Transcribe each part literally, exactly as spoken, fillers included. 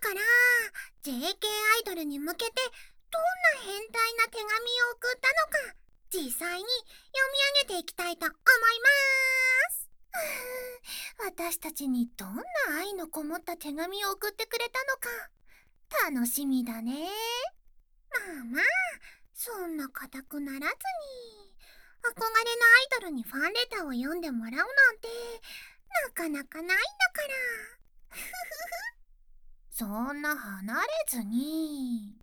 から ジェーケー アイドルに向けてどんな変態な手紙を送ったのか実際に読み上げていきたいと思います。私たちにどんな愛のこもった手紙を送ってくれたのか楽しみだね。まあまあ、そんな固くならずに憧れのアイドルにファンレターを読んでもらうなんてなかなかないんだからそんな離れずに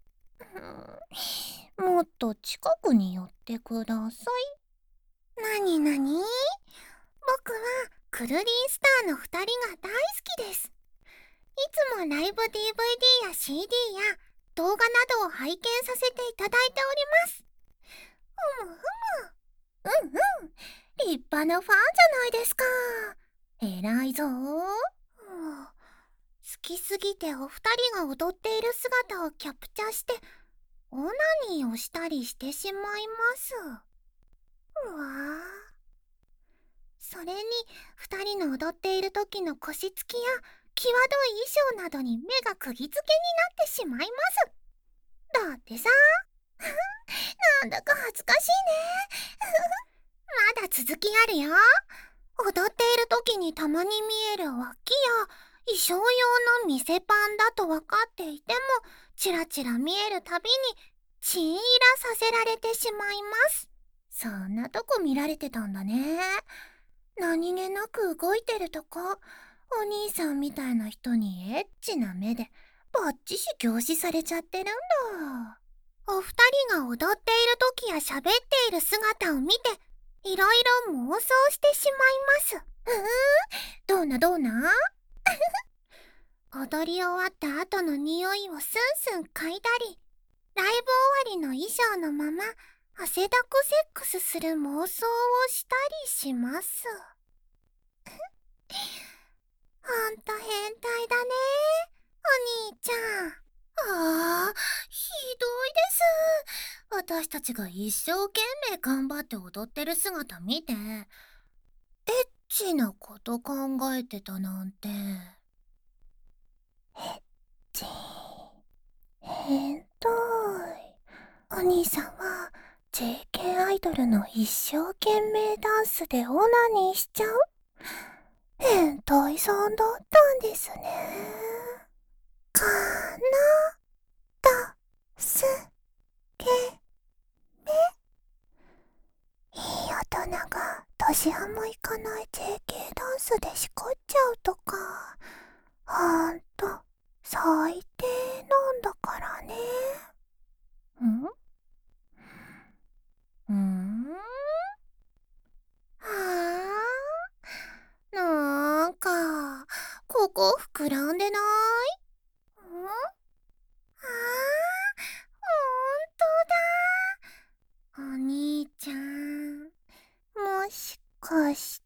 もっと近くに寄ってください。なになに？僕はクルリンスターのふたりが大好きです。いつもライブ ディーブイディー や シーディー や動画などを拝見させていただいております。ふむふむ。うんうん。立派なファンじゃないですか。偉いぞー。好きすぎてお二人が踊っている姿をキャプチャしてオナニーをしたりしてしまいます。うわぁ。それに二人の踊っている時の腰つきや際どい衣装などに目が釘付けになってしまいます。だってさなんだか恥ずかしいねまだ続きあるよ。踊っている時にたまに見える脇や衣装用の見せパンだと分かっていてもチラチラ見えるたびにチンイラさせられてしまいます。そんなとこ見られてたんだね。何気なく動いてるとこお兄さんみたいな人にエッチな目でバッチシ凝視されちゃってるんだ。お二人が踊っている時や喋っている姿を見ていろいろ妄想してしまいます。うーん、どうなどうな踊り終わった後の匂いをスンスン嗅いだり、ライブ終わりの衣装のまま汗だくセックスする妄想をしたりします。ほんと変態だね、お兄ちゃん。ああ、ひどいです。私たちが一生懸命頑張って踊ってる姿見て、エッチなこと考えてたなんて。エッチ、変態。お兄さんは ジェーケー アイドルの一生懸命ダンスでオナニーしちゃう変態さんだったんですね。かなだすけめ。いい大人が年派もいかない ジェーケー ダンスでしこっちゃうとかほんと最低なんだからね。んんはあ、なんかここ膨らんでない？んああ、ほんとだ。お兄ちゃん、もしかして、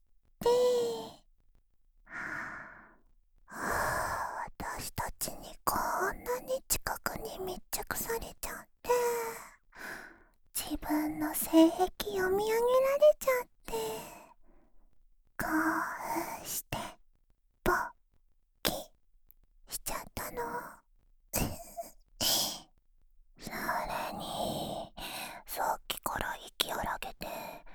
はあ、私たちにこんなに近くに密着されちゃって自分の性癖読み上げられちゃって興奮してボッキしちゃったのそれにさっきから息荒げて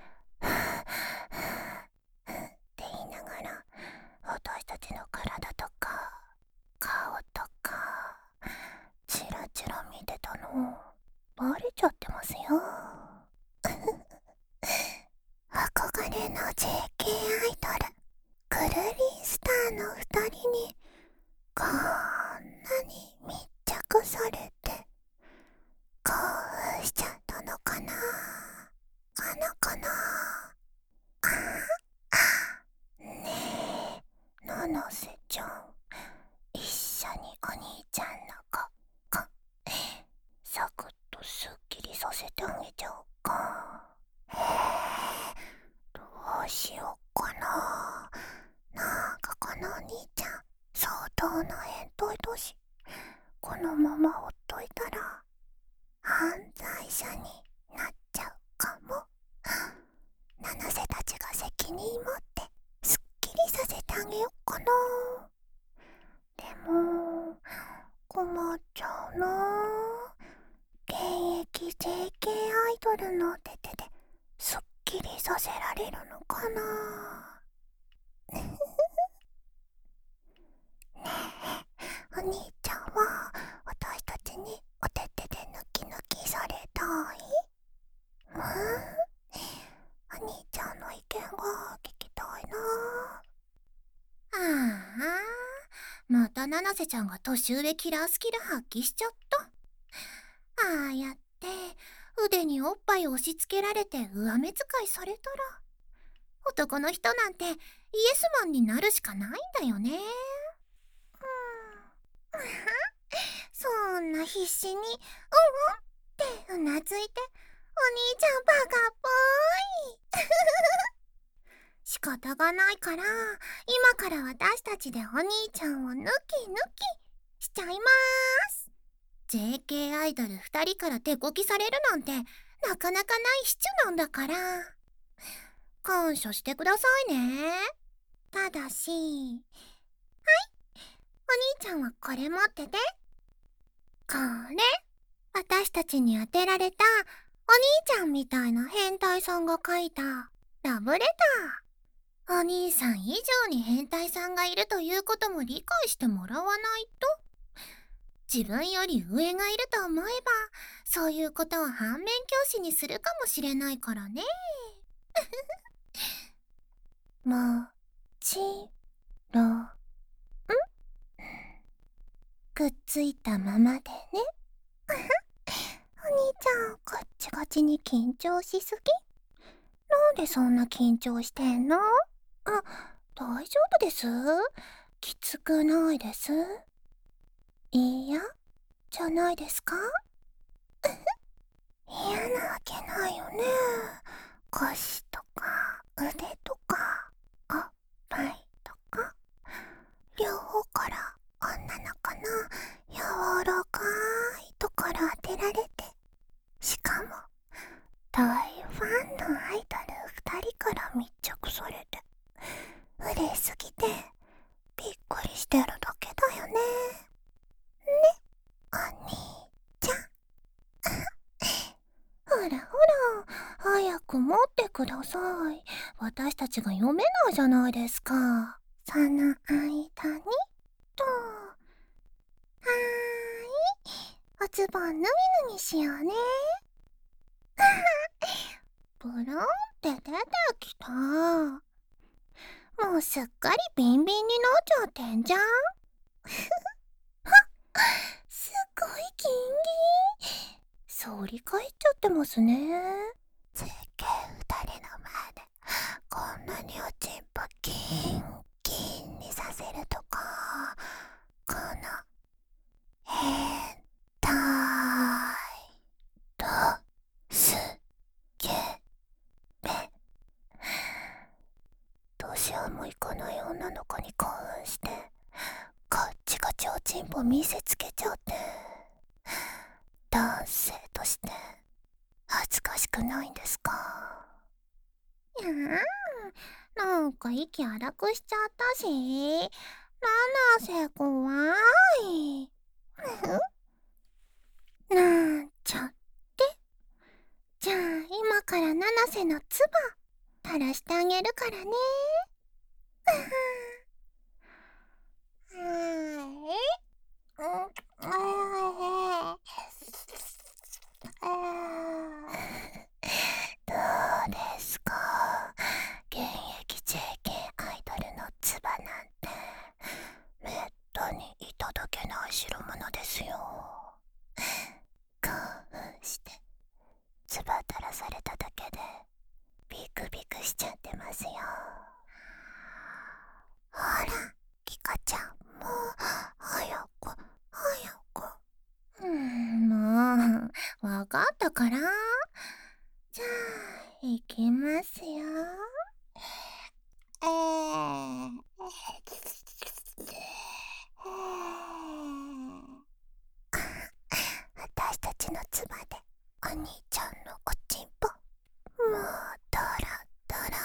って言いながら私たちの体とか顔とかチラチラ見てたのバレちゃってますよ憧れの ジェーケー アイドルクルリンスターのふたりにこんなに密着されて興奮しちゃったのかなかなかなねえ七瀬ちゃん一緒にお兄ちゃんの子こサクッとスッキリさせてあげちゃおうか。えー、どうしよっかな。なんかこのお兄ちゃん相当な変態だしこのままほっといたら犯罪者になっちゃうかも。七瀬たちが責任持ってすっきりさせてあげよっかな。でもジェーケー アイドルのテテですっきりさせられるのかな。ねえ、お兄ちゃんは私たちにおててでヌキヌキされたい？うん、お兄ちゃんの意見が聞きたいな。ああ、また七瀬ちゃんが年上キラースキル発揮しちゃった。ああやって腕におっぱい押し付けられて上目遣いされたら、男の人なんてイエスマンになるしかないんだよね。うん、そんな必死にうんうんってうなずいて、お兄ちゃんバカっぽい。仕方がないから、今から私たちでお兄ちゃんをヌキヌキしちゃいまーす。ジェーケー アイドルふたりから手こきされるなんてなかなかないシチュなんだから、感謝してくださいね。ただし、はい、お兄ちゃんはこれ持ってて。これ、私たちに当てられたお兄ちゃんみたいな変態さんが書いたラブレター。お兄さん以上に変態さんがいるということも理解してもらわないと。自分より上がいると思えば、そういうことを反面教師にするかもしれないからね。もちろん。くっついたままでね。お兄ちゃん、ガッチガチに緊張しすぎ？なんでそんな緊張してんの？あ、大丈夫です？きつくないです？いや、じゃないですか？嫌なわけないよね。腰とか腕とかおっぱいとか、両方から女の子の柔らかいところ当てられて、しかも大ファンのアイドルふたりから密着されて、嬉しすぎてびっくりしてるだけだよね。ね、お兄ちゃん。ほらほら、早く持ってください。私たちが読めないじゃないですか。その間にと。はーい、おズボン脱ぎ脱ぎしようね。ブロンって出てきた。もうすっかりビンビンになっちゃってんじゃん。すごいギンギン。反り返っちゃってますね。世間二人の前でこんなにおちんぽキンキンにさせるとか、この変態とすけべ。年はもいかない女の子に興奮してガッチガチおちんぽ見せつけちゃって、男性として恥ずかしくないんですか？いやー、なんか息荒くしちゃったし、七瀬怖い。なんちゃって。じゃあ今から七瀬の唾垂らしてあげるからね。はい、うん、どうですか？現役 ジェーケー アイドルの唾なんてめったにいただけない代物ですよ。興奮して唾垂らされただけでビクビクしちゃってますよ。ほら、キカちゃんも早く早く。うーん、もうわかったから。じゃあいきますよ。えー、私たちの唾でお兄ちゃんのおちんぽもうドラドラ。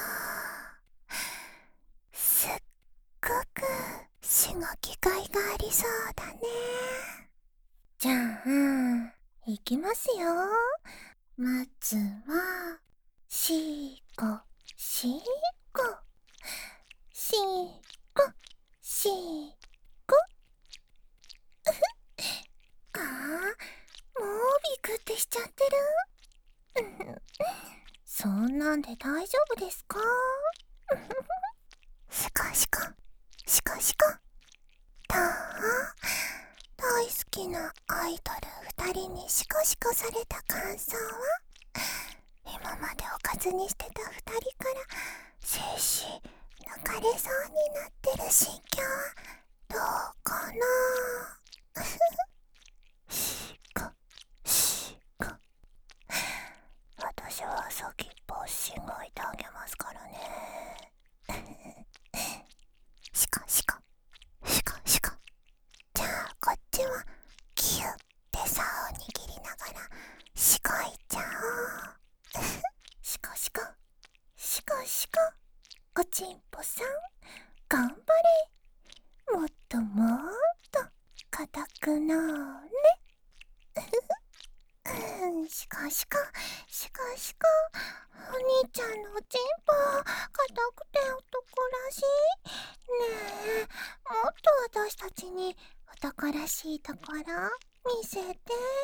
すっごくしごきがいがありそうだね。じゃあいきますよ。 まずはしこしこしこしこあー、もうビクってしちゃってるそんなんで大丈夫ですかしこしこしこしこだー大好きなアイドルふたりにシコシコされた感想は、今までおかずにしてたふたりから精子抜かれそうになってる心境はどうかなシコシコ私は先っぽをしごいてあげますからねシコシコシコシコじゃあこっちはキュッて竿を握りながらしこいちゃおうシコシコシコシコおちんぽさん頑張れもっともっと硬くなーれうんシコシコシコシコお兄ちゃんのおちんぽ硬くて男らしいねえもっと私たちに男らしいところ見せて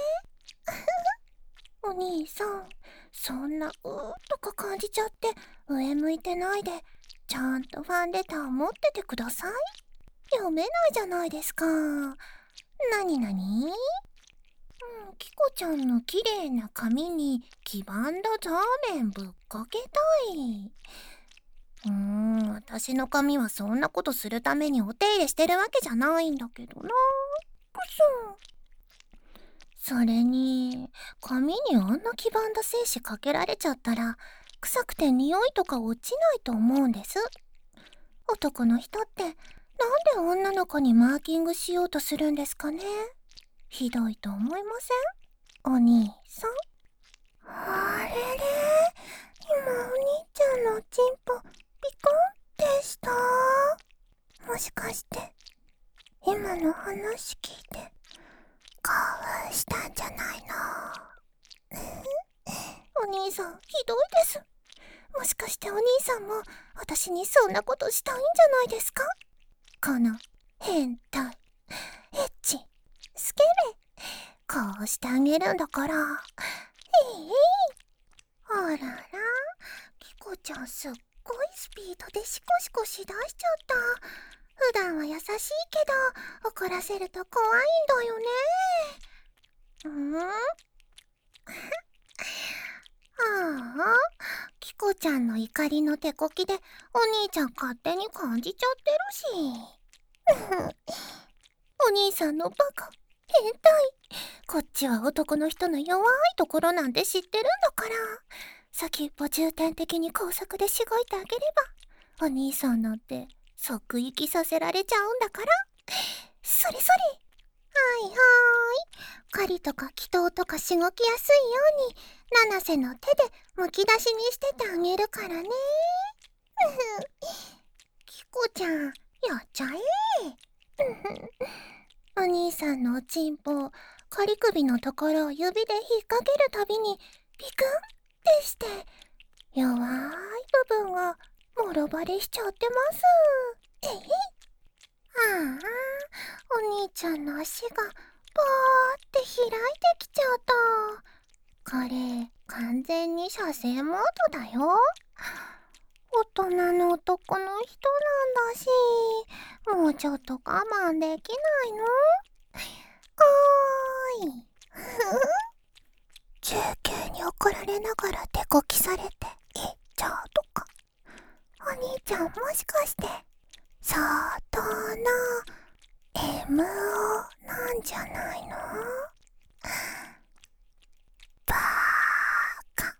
お兄さんそんなうーっとか感じちゃって上向いてないでちゃんとファンレター持っててください読めないじゃないですかなになにうん、キコちゃんの綺麗な髪に黄ばんだザーメンぶっかけたい。うーん、私の髪はそんなことするためにお手入れしてるわけじゃないんだけどな。くそ。それに、髪にあんな黄ばんだ精子かけられちゃったら、臭くて匂いとか落ちないと思うんです。男の人って、なんで女の子にマーキングしようとするんですかね。ひどいと思いません？お兄さん。あれれ、今お兄ちゃんのおちんぽピコンってした？もしかして今の話聞いて興奮したんじゃないの？お兄さんひどいです。もしかしてお兄さんも私にそんなことしたいんじゃないですか？この変態エッチスケベこうしてあげるんだから。えいえい。あらら、キコちゃんすっごいスピードでシコシコしだしちゃった。普段は優しいけど怒らせると怖いんだよね。うんああ、キコちゃんの怒りの手こきでお兄ちゃん勝手に感じちゃってるしお兄さんのバカ変態。こっちは男の人の弱いところなんて知ってるんだから、先っぽ重点的に工作でしごいてあげればお兄さんなんて即息させられちゃうんだから。それそれ。はいはーい。狩りとか祈祷とかしごきやすいように七瀬の手でむき出しにしててあげるからね。キコちゃんやっちゃえお兄さんのおちんぽ仮首のところを指で引っ掛けるたびにピクンってして弱い部分がもろバレしちゃってます。えいああ、お兄ちゃんの足がポーって開いてきちゃった。これ完全に射精モードだよ。大人の男の人なんだし、もうちょっと我慢できないの？おーい中継に怒られながら手こきされて言っちゃうとか。お兄ちゃんもしかして相当な エムオー なんじゃないの？バーカ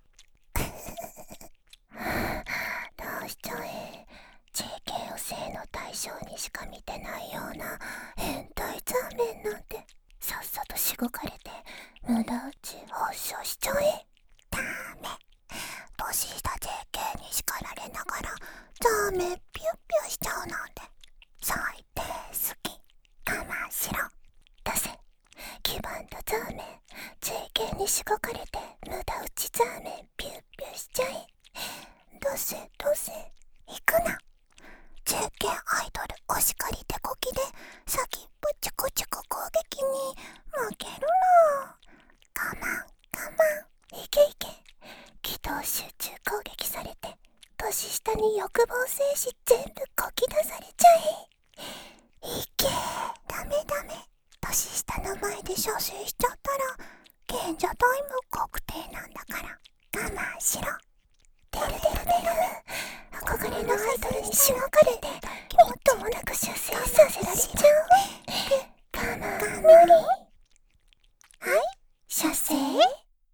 どうしちゃえ。 ジェーケー を性の対象にしか見てないような変態ザーメンなんてさっさとしごかれて無駄打ち発症しちゃえ。ダメ、年下 ジェーケー に叱られながらザーメンピュッピュしちゃうなんて最低すぎ。我慢しろ。どうせ黄ばんだザーメン ジェーケー にしごかれて無駄打ちざめピュッピュしちゃえ。どうせどうせ行くな。中堅アイドルお叱り手こきで先っぽチコチコ攻撃に負けるな。我慢我慢、いけいけ。軌道集中攻撃されて年下に欲望精子全部こき出されちゃえ。いけ。ダメダメ。年下の前で射精しちゃったら賢者タイム確定なんだから我慢しろ。てるてるてる。憧れのアイドルにしごかれてもっともなく出世させられちゃう。我慢我慢。はい、射精。ピュッピュッ。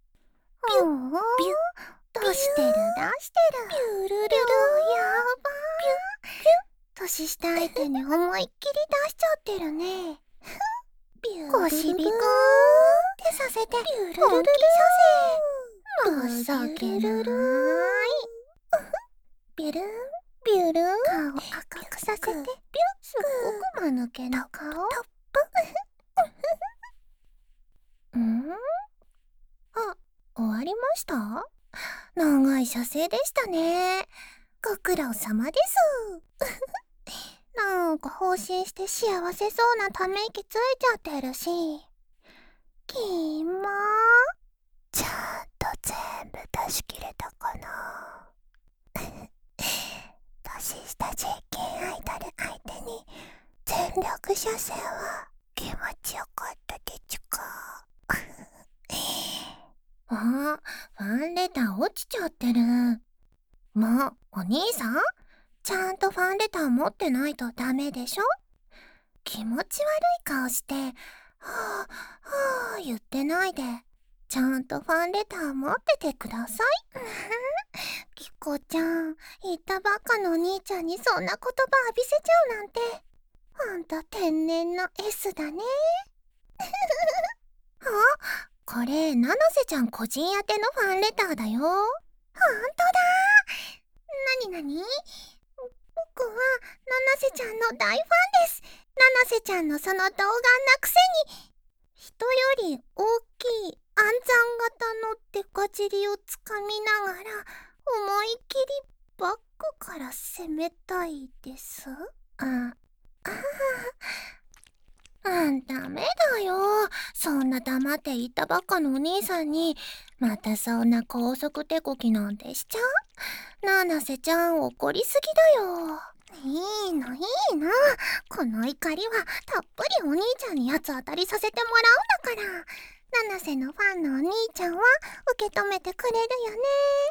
出してる出してる。ピュルルル。やばー。年下相手に思いっきり出しちゃってるね。腰ビクーってさせて本気射精。情けない。ビュルンビュルン。顔赤くさせてビュッ。すっごく間抜けな顔。トップ。ん？あ、終わりました？長い射精でしたね。ご苦労様です。なんか放心して幸せそうなため息ついちゃってるし。きーまー。ちゃんと全部出し切れたかな。年下 ジェーケー アイドル相手に全力射精は気持ちよかったでちゅか。あ、ファンレター落ちちゃってる。もう、お兄さん？ちゃんとファンレター持ってないとダメでしょ？気持ち悪い顔して、はぁ、はぁ言ってないで、ちゃんとファンレター持っててください。キコちゃん、言ったばっかのお兄ちゃんにそんな言葉浴びせちゃうなんて、ほんと天然の S だね。あ、これ、七瀬ちゃん個人宛てのファンレターだよ。ほんとだー。なになに？僕は七瀬ちゃんの大ファンです。七瀬ちゃんのその童顔なくせに、人より大きい暗算型のデカ尻をつかみながら思いっきりバックから攻めたいです。あ、ああ、あんダメだよ。そんな黙って言ったばっかのお兄さんにまたそんな高速手こきなんてしちゃう？七瀬ちゃん怒りすぎだよ。いいのいいの。この怒りはたっぷりお兄ちゃんに八つ当たりさせてもらうんだから。七瀬のファンのお兄ちゃんは受け止めてくれるよね。ね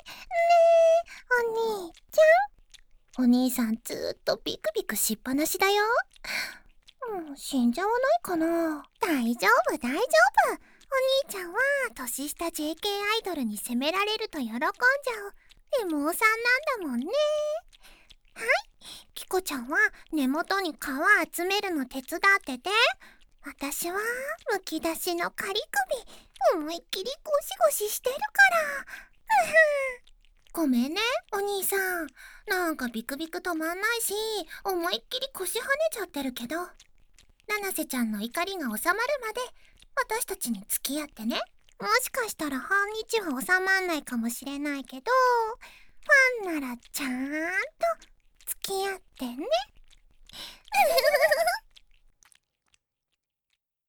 え、お兄ちゃん。お兄さんずーっとビクビクしっぱなしだよ。うん、死んじゃわないかな。大丈夫大丈夫。お兄ちゃんは年下 ジェーケー アイドルに責められると喜んじゃうレモンさんなんだもんね。はい、キコちゃんは根元に皮集めるの手伝ってて、私はむき出しの仮首思いっきりゴシゴシしてるから。ごめんねお兄さん、なんかビクビク止まんないし思いっきり腰跳ねちゃってるけど、七瀬ちゃんの怒りが収まるまで私たちに付き合ってね。もしかしたら半日は収まんないかもしれないけど、ファンならちゃんと付き合ってね。